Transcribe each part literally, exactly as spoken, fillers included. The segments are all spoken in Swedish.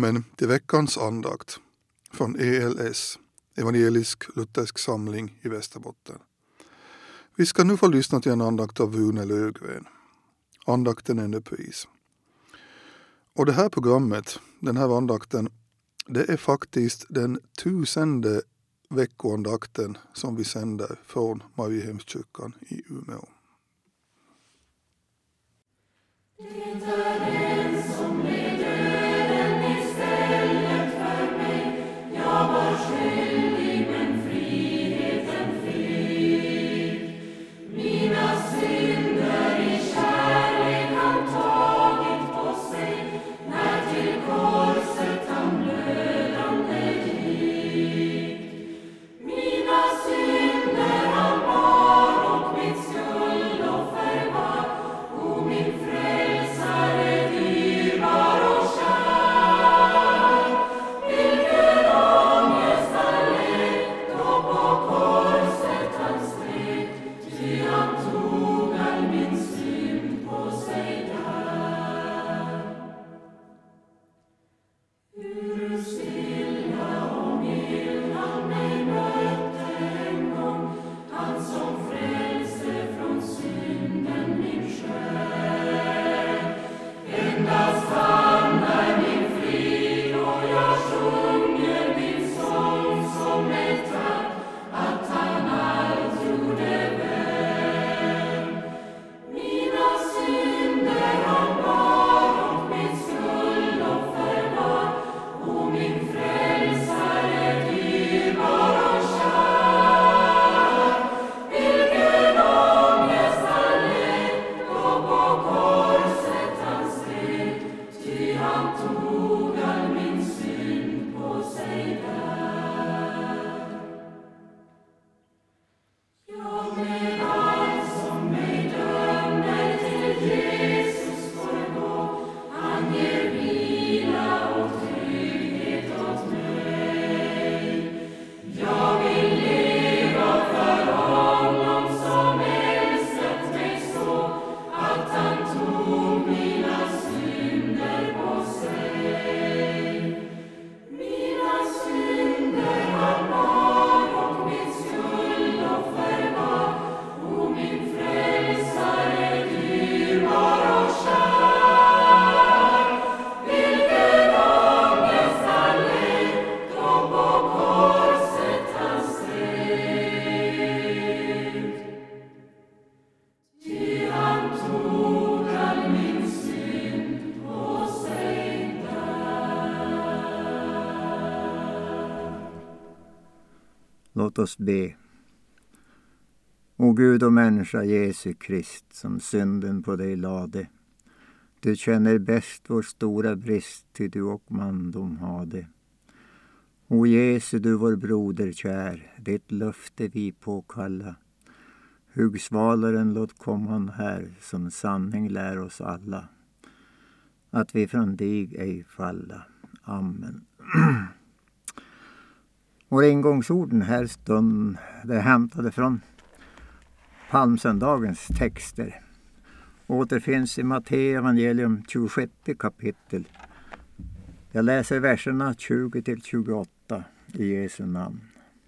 Välkommen till veckans andakt från E L S, Evangelisk Luthersk Samling i Västerbotten. Vi ska nu få lyssna till en andakt av Rune Löfgren. Andakten är nu pris. Och det här programmet, den här andakten, det är faktiskt den tusende veckoandakten som vi sänder från Mariehemskyrkan i Umeå. Låt oss be. O Gud och människa Jesu Krist, som synden på dig lade. Du känner bäst vår stora brist, till du och mandom hade. O Jesu, du vår broder kär, ditt löfte vi påkalla. Huggsvalaren låt komman här, som sanning lär oss alla. Att vi från dig ej falla. Amen. Vår ingångsorden här stund, det är hämtade från palmsöndagens texter. Återfinns i Matteus evangelium tjugosjätte kapitel. Jag läser verserna tjugo till tjugoåtta i Jesu namn.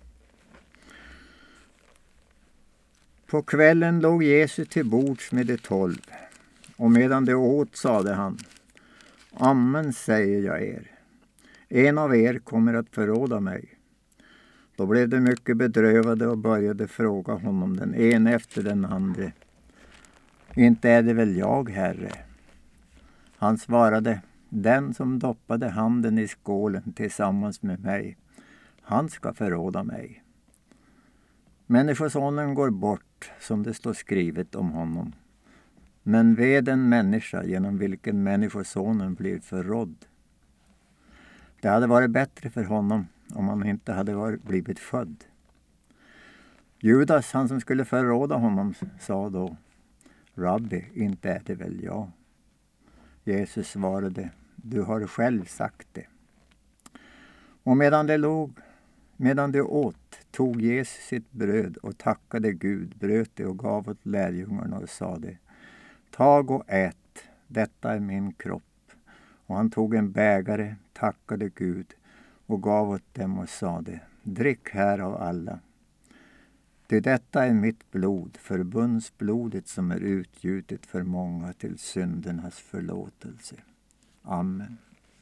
På kvällen låg Jesus till bords med de tolv, och medan de åt sade han: Amen säger jag er, en av er kommer att förråda mig. Då blev de mycket bedrövade och började fråga honom den ene efter den andra: Inte är det väl jag, Herre? Han svarade: Den som doppade handen i skålen tillsammans med mig, han ska förråda mig. Människosonen går bort, som det står skrivet om honom. Men ve den människa genom vilken människosonen blir förrådd. Det hade varit bättre för honom om han inte hade varit, blivit född. Judas, han som skulle förråda honom, sa då: Rabbi, inte är det väl jag? Jesus svarade: Du har själv sagt det. Och medan det låg, medan det åt, tog Jesus sitt bröd och tackade Gud, bröt det och gav åt lärjungarna och sade: Tag och ät, detta är min kropp. Och han tog en bägare, tackade Gud och gav åt dem och sade: drick här av alla. Det detta är mitt blod, förbundsblodet som är utgjutet för många till syndernas förlåtelse. Amen.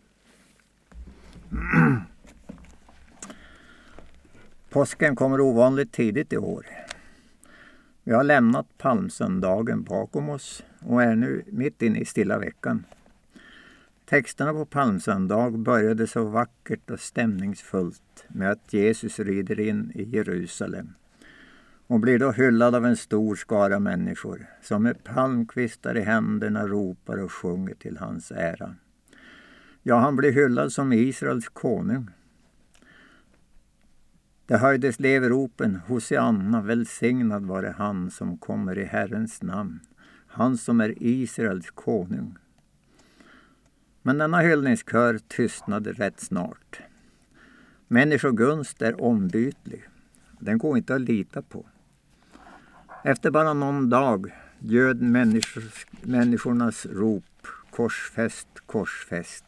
Påsken kommer ovanligt tidigt i år. Vi har lämnat palmsöndagen bakom oss och är nu mitt inne i stilla veckan. Texterna på palmsöndag började så vackert och stämningsfullt med att Jesus rider in i Jerusalem och blir då hyllad av en stor skara människor som med palmkvistar i händerna ropar och sjunger till hans ära. Ja, han blir hyllad som Israels konung. Det höjdes leveropen: Hosianna, välsignad vare han som kommer i Herrens namn, han som är Israels konung. Men denna hyllningskör tystnade rätt snart. Människogunst är ombytlig. Den går inte att lita på. Efter bara någon dag ljöd människors, människornas rop: korsfäst, korsfäst.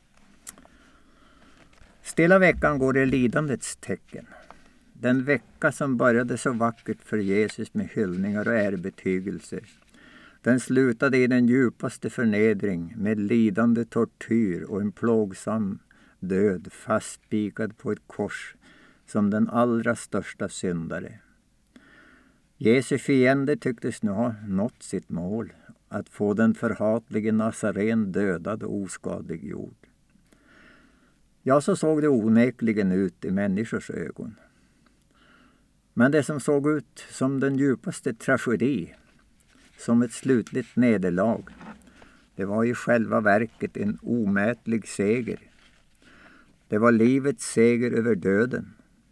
Stilla veckan går i lidandets tecken. Den vecka som började så vackert för Jesus med hyllningar och ärebetygelser, den slutade i den djupaste förnedring med lidande tortyr och en plågsam död fastspikad på ett kors som den allra största syndare. Jesu fiende tycktes nu ha nått sitt mål, att få den förhatlige Nazaren dödad och oskadliggjord. Ja, så såg det onekligen ut i människors ögon. Men det som såg ut som den djupaste tragedi, som ett slutligt nederlag, det var i själva verket en omätlig seger. Det var livets seger över döden.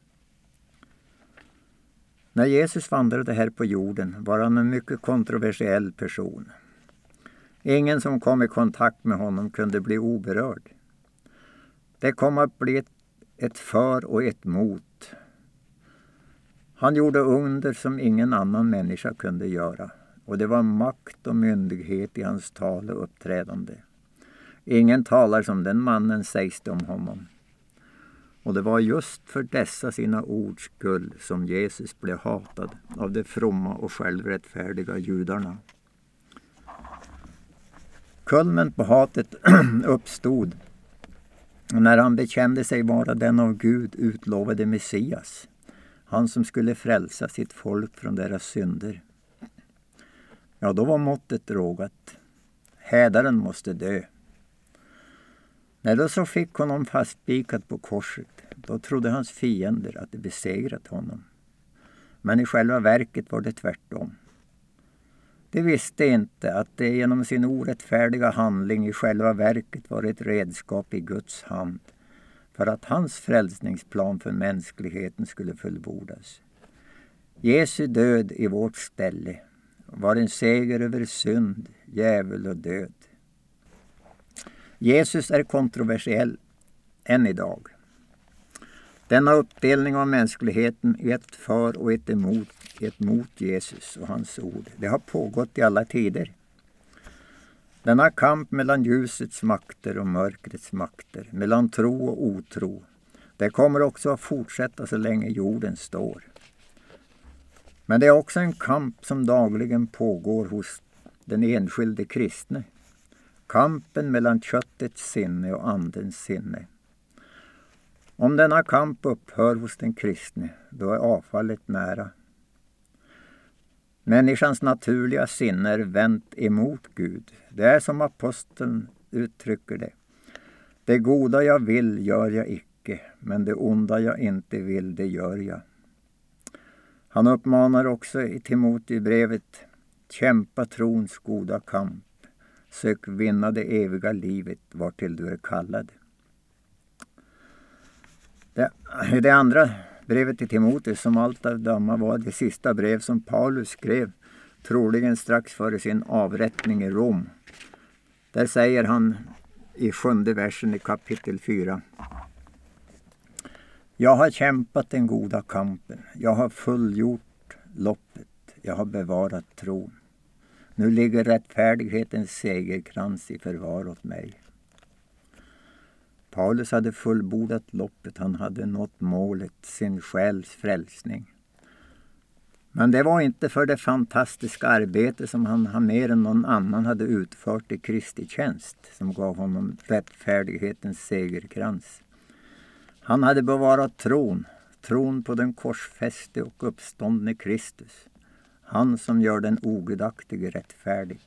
När Jesus vandrade här på jorden var han en mycket kontroversiell person. Ingen som kom i kontakt med honom kunde bli oberörd. Det kom att bli ett, ett för och ett mot. Han gjorde under som ingen annan människa kunde göra. Och det var makt och myndighet i hans tal och uppträdande. Ingen talar som den mannen, sägs det om honom. Och det var just för dessa sina ords skull som Jesus blev hatad av de fromma och självrättfärdiga judarna. Kulmen på hatet uppstod när han bekände sig vara den av Gud utlovade Messias, han som skulle frälsa sitt folk från deras synder. Ja, då var måttet rågat. Hädaren måste dö. När då så fick honom fastspikad på korset, då trodde hans fiender att det besegrat honom. Men i själva verket var det tvärtom. De visste inte att det genom sin orättfärdiga handling i själva verket var ett redskap i Guds hand för att hans frälsningsplan för mänskligheten skulle fullbordas. Jesu död i vårt ställe var en seger över synd, djävul och död. Jesus är kontroversiell än idag. Denna uppdelning av mänskligheten i ett för och ett emot, ett mot Jesus och hans ord, det har pågått i alla tider. Denna kamp mellan ljusets makter och mörkrets makter, mellan tro och otro, det kommer också att fortsätta så länge jorden står. Men det är också en kamp som dagligen pågår hos den enskilde kristne. Kampen mellan köttets sinne och andens sinne. Om denna kamp upphör hos den kristne, då är avfallet nära. Människans naturliga sinne är vänt emot Gud. Det är som aposteln uttrycker det. Det goda jag vill gör jag icke, men det onda jag inte vill, det gör jag. Han uppmanar också i Timoteusbrevet: kämpa trons goda kamp. Sök vinna det eviga livet vartill du är kallad. Det, det andra brevet till Timoteus, som allt av döma var det sista brev som Paulus skrev, troligen strax före sin avrättning i Rom. Där säger han i sjunde versen i kapitel fyra: jag har kämpat den goda kampen, jag har fullgjort loppet, jag har bevarat tron. Nu ligger rättfärdighetens segerkrans i förvar åt mig. Paulus hade fullbordat loppet, han hade nått målet, sin själs frälsning. Men det var inte för det fantastiska arbete som han mer än någon annan hade utfört i Kristi tjänst som gav honom rättfärdighetens segerkrans. Han hade bevarat tron, tron på den korsfäste och uppståndne Kristus, han som gör den ogudaktige rättfärdig.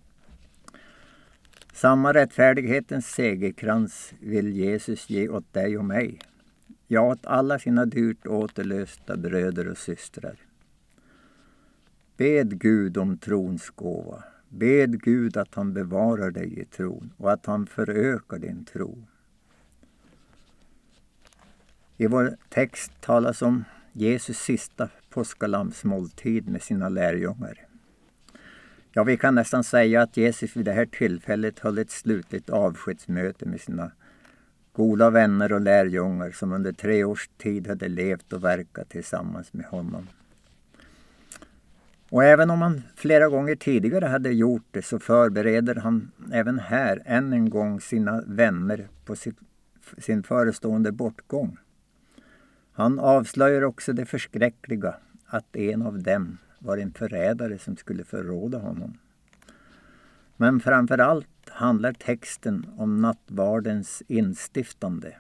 Samma rättfärdighetens segerkrans vill Jesus ge åt dig och mig, ja åt alla sina dyrt återlösta bröder och systrar. Bed Gud om trons gåva. Bed Gud att han bevarar dig i tron och att han förökar din tro. I vår text talas om Jesus sista påskalamsmåltid med sina lärjungar. Ja, vi kan nästan säga att Jesus vid det här tillfället höll ett slutligt avskedsmöte med sina goda vänner och lärjungar som under tre års tid hade levt och verkat tillsammans med honom. Och även om han flera gånger tidigare hade gjort det så förbereder han även här än en gång sina vänner på sitt, sin förestående bortgång. Han avslöjar också det förskräckliga att en av dem var en förrädare som skulle förråda honom. Men framförallt handlar texten om nattvardens instiftande.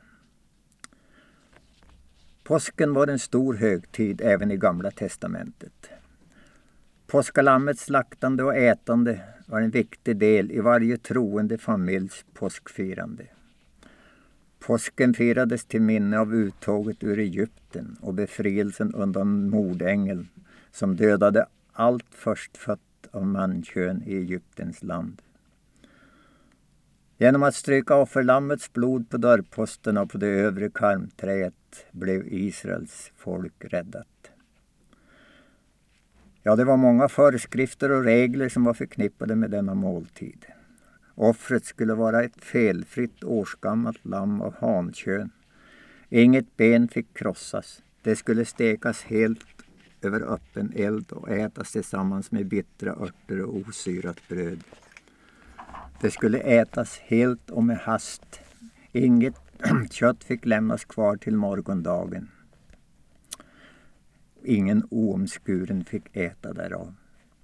Påsken var en stor högtid även i Gamla testamentet. Påskalammets slaktande och ätande var en viktig del i varje troende familjs påskfirande. Påsken firades till minne av uttåget ur Egypten och befrielsen undan mordängeln som dödade allt förstfött av mankön i Egyptens land. Genom att stryka offerlammets blod på dörrposterna och på det övre karmträet blev Israels folk räddat. Ja, det var många föreskrifter och regler som var förknippade med denna måltid. Offret skulle vara ett felfritt årsgammalt lamm av hankön. Inget ben fick krossas. Det skulle stekas helt över öppen eld och ätas tillsammans med bittra örter och osyrat bröd. Det skulle ätas helt och med hast. Inget kött fick lämnas kvar till morgondagen. Ingen oomskuren fick äta därav.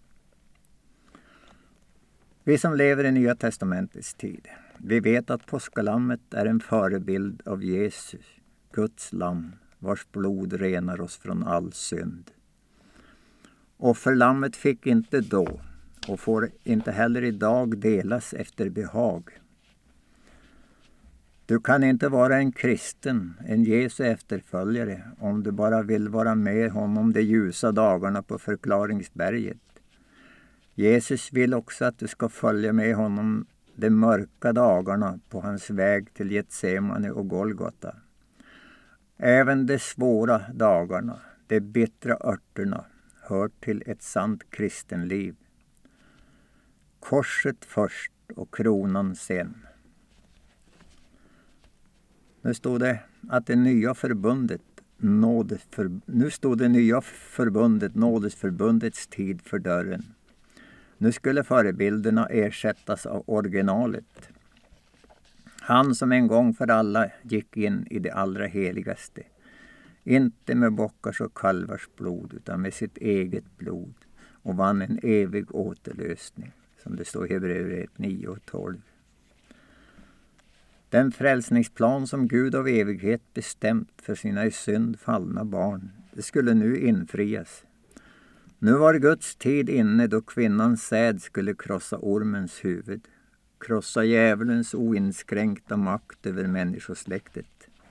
Vi som lever i Nya testamentets tid, vi vet att påskalammet är en förebild av Jesus, Guds lamm, vars blod renar oss från all synd. Offerlammet fick inte då och får inte heller idag delas efter behag. Du kan inte vara en kristen, en Jesu efterföljare, om du bara vill vara med honom de ljusa dagarna på förklaringsberget. Jesus vill också att du ska följa med honom de mörka dagarna på hans väg till Getsemane och Golgata. Även de svåra dagarna, de bittra örterna, hör till ett sant kristenliv. Korset först och kronan sen. Nu stod det att det nya förbundet, nådeför, nu stod det nya förbundet, nådesförbundets tid för dörren. Nu skulle förebilderna ersättas av originalet. Han som en gång för alla gick in i det allra heligaste. Inte med bockars och kalvars blod utan med sitt eget blod. Och vann en evig återlösning. Som det står i Hebreerbrevet nio och tolv. Den frälsningsplan som Gud av evighet bestämt för sina i synd fallna barn. Det skulle nu infrias. Nu var Guds tid inne då kvinnans säd skulle krossa ormens huvud. Krossa djävulens oinskränkta makt över människosläktet.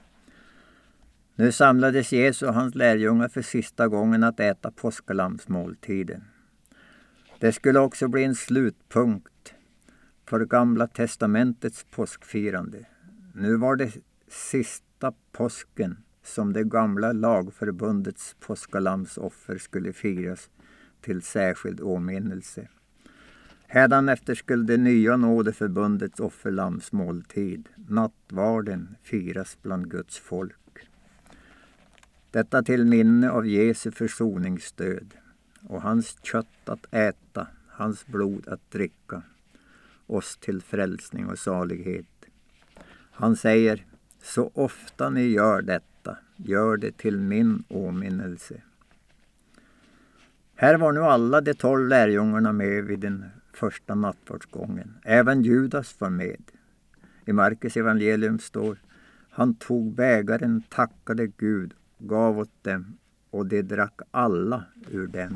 Nu samlades Jesus och hans lärjungar för sista gången att äta påskalamsmåltiden. Det skulle också bli en slutpunkt för Gamla testamentets påskfirande. Nu var det sista påsken som det gamla lagförbundets påskalamsoffer skulle firas till särskild åminnelse. Hädanefter skulle det nya nådeförbundets offerlamsmåltid, nattvarden, firas bland Guds folk. Detta till minne av Jesu försoningsstöd och hans kött att äta, hans blod att dricka, oss till frälsning och salighet. Han säger, Så ofta ni gör detta, gör det till min åminnelse. Här var nu alla de tolv lärjungarna med vid den första nattvardsgången. Även Judas var med. I Markus evangelium står: han tog bägaren, tackade Gud, gav åt dem och de drack alla ur den.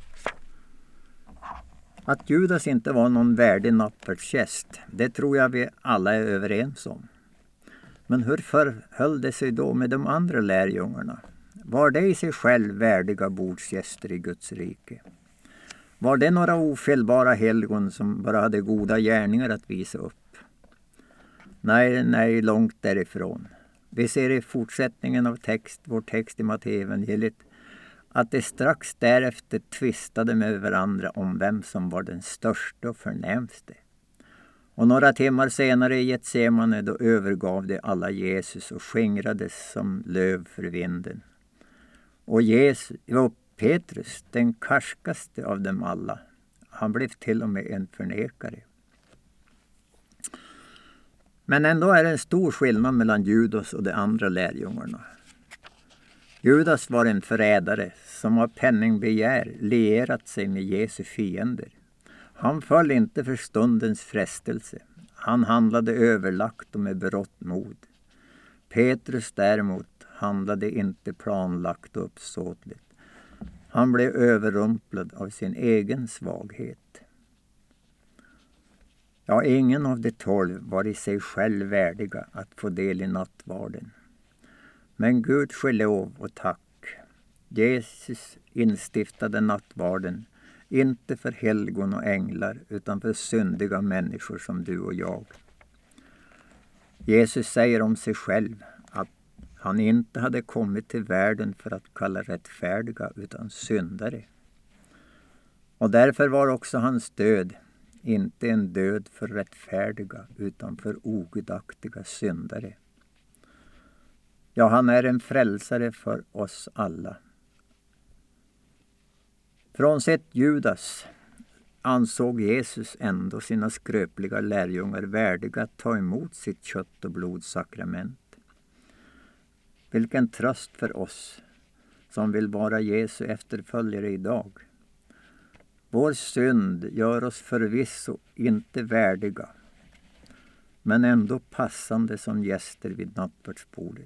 Att Judas inte var någon värdig nattvardsgäst, det tror jag vi alla är överens om. Men hur förhöll det sig då med de andra lärjungarna? Var det i sig själv värdiga bordsgäster i Guds rike? Var det några ofelbara helgon som bara hade goda gärningar att visa upp? Nej, nej, långt därifrån. Vi ser i fortsättningen av text, vår text i Matteevangeliet, att de strax därefter tvistade med varandra om vem som var den största och förnämste. Och några timmar senare i Getsemane då övergav de alla Jesus och skingrades som löv för vinden. Och Jesus, och Petrus, den karskaste av dem alla, han blev till och med en förnekare. Men ändå är det en stor skillnad mellan Judas och de andra lärjungarna. Judas var en förrädare som av penningbegär lierat sig med Jesu fiender. Han föll inte för stundens frestelse. Han handlade överlagt och med berått mod. Petrus däremot handlade inte planlagt och uppsåtligt. Han blev överrumplad av sin egen svaghet. Ja, ingen av de tolv var i sig själv värdiga att få del i nattvarden. Men Gud ske lov och tack. Jesus instiftade nattvarden, inte för helgon och änglar utan för syndiga människor som du och jag. Jesus säger om sig själv att han inte hade kommit till världen för att kalla rättfärdiga utan syndare. Och därför var också hans död inte en död för rättfärdiga utan för ogudaktiga syndare. Ja, han är en frälsare för oss alla. Frånsett Judas ansåg Jesus ändå sina skröpliga lärjungar värdiga att ta emot sitt kött- och blodsakrament. Vilken tröst för oss som vill vara Jesu efterföljare idag. Vår synd gör oss förvisso inte värdiga, men ändå passande som gäster vid nattvardsbordet.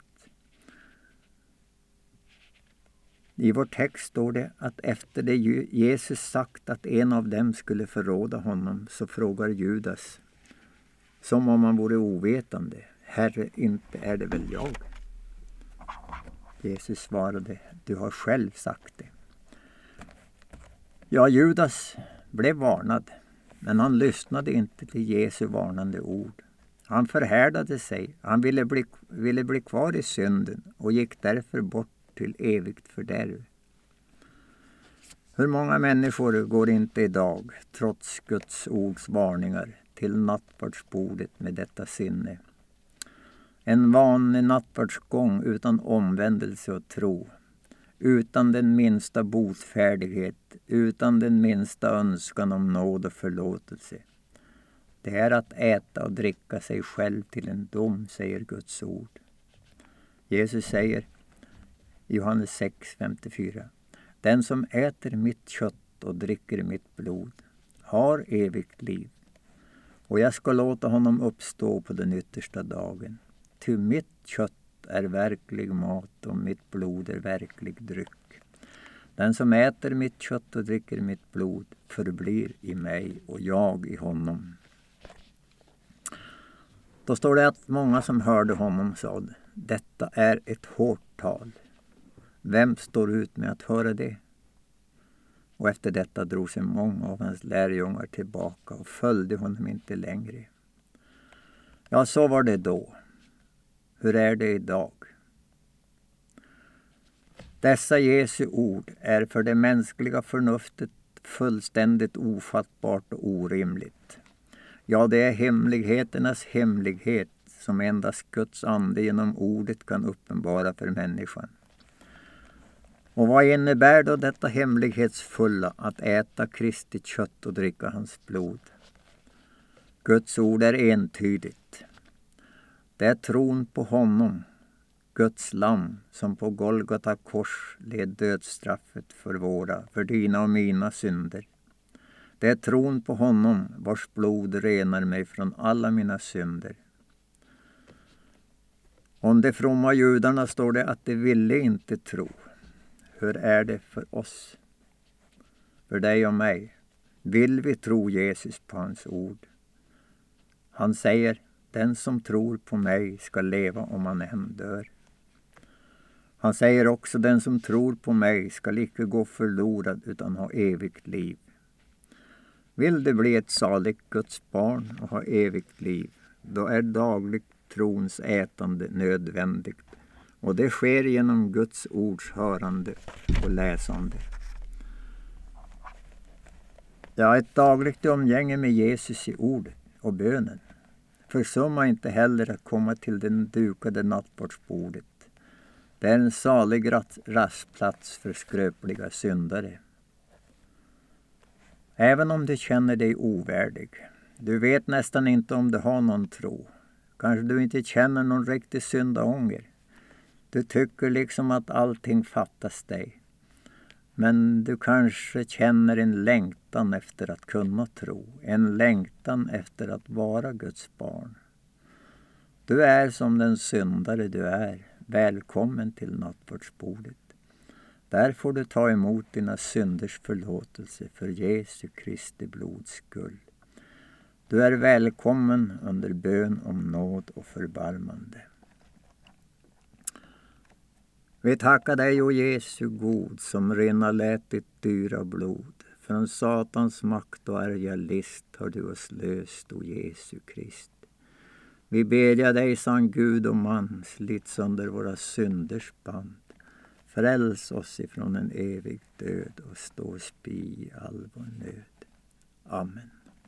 I vår text står det att efter det Jesus sagt att en av dem skulle förråda honom, så frågar Judas, som om han vore ovetande: Herre, inte är det väl jag? Jesus svarade: du har själv sagt det. Ja, Judas blev varnad, men han lyssnade inte till Jesu varnande ord. Han förhärdade sig, han ville bli, ville bli kvar i synden och gick därför bort till evigt fördärv. Hur många människor går inte idag, trots Guds ords varningar, till nattvardsbordet med detta sinne? En vanlig nattvardsgång utan omvändelse och tro, utan den minsta botfärdighet, utan den minsta önskan om nåd och förlåtelse. Det är att äta och dricka sig själv till en dom, säger Guds ord. Jesus säger i Johannes sex femtiofyra: den som äter mitt kött och dricker mitt blod har evigt liv, och jag ska låta honom uppstå på den yttersta dagen. Ty mitt kött är verklig mat och mitt blod är verklig dryck. Den som äter mitt kött och dricker mitt blod förblir i mig och jag i honom. Då står det att många som hörde honom sa: detta är ett hårt tal. Vem står ut med att höra det? Och efter detta drog sig många av hans lärjungar tillbaka och följde honom inte längre. Ja, så var det då. Hur är det idag? Dessa Jesu ord är för det mänskliga förnuftet fullständigt ofattbart och orimligt. Ja, det är hemligheternas hemlighet som endast Guds ande genom ordet kan uppenbara för människan. Och vad innebär då detta hemlighetsfulla att äta Kristi kött och dricka hans blod? Guds ord är entydigt. Det är tron på honom, Guds lamm, som på Golgata kors led dödsstraffet för våra, för dina och mina synder. Det är tron på honom, vars blod renar mig från alla mina synder. Om de fromma judarna står det att de ville inte tro. Hur är det för oss? För dig och mig. Vill vi tro Jesus på hans ord? Han säger, den som tror på mig ska leva om han än dör. Han säger också, den som tror på mig ska icke gå förlorad utan ha evigt liv. Vill du bli ett saligt Guds barn och ha evigt liv, då är dagligt trons ätande nödvändigt. Och det sker genom Guds ords hörande och läsande. Ja, ett dagligt umgänge med Jesus i ordet och bönen. Försumma inte heller att komma till den dukade nattvardsbordet. Det är en salig rastplats för skröpliga syndare. Även om du känner dig ovärdig. Du vet nästan inte om du har någon tro. Kanske du inte känner någon riktig syndaånger. Du tycker liksom att allting fattas dig. Men du kanske känner en längtan efter att kunna tro. En längtan efter att vara Guds barn. Du är som den syndare du är. Välkommen till nattvardsbordet. Där får du ta emot dina synders förlåtelse för Jesu Kristi blods skull. Du är välkommen under bön om nåd och förbarmande. Vi tackar dig, o Jesu god, som rinna lät ditt dyra blod. Från Satans makt och ärja list har du oss löst, o Jesu Krist. Vi bedja dig, sann Gud och man, slit sönder våra synders band. Fräls oss ifrån en evig död och stå spy i all vår nöd. Amen.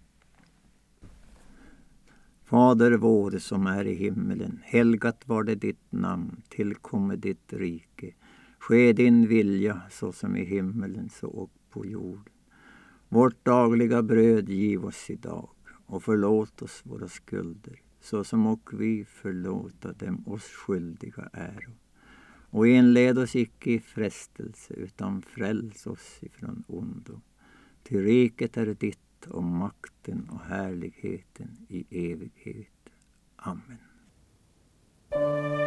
Fader vår som är i himmelen, helgat var det ditt namn, tillkommer ditt rike. Ske din vilja så som i himmelen så och på jorden. Vårt dagliga bröd giv oss idag och förlåt oss våra skulder, så som och vi förlåta dem oss skyldiga äro. Och inled oss icke i frestelse, utan fräls oss ifrån ondo. Till riket är ditt och makten och härligheten i evighet. Amen.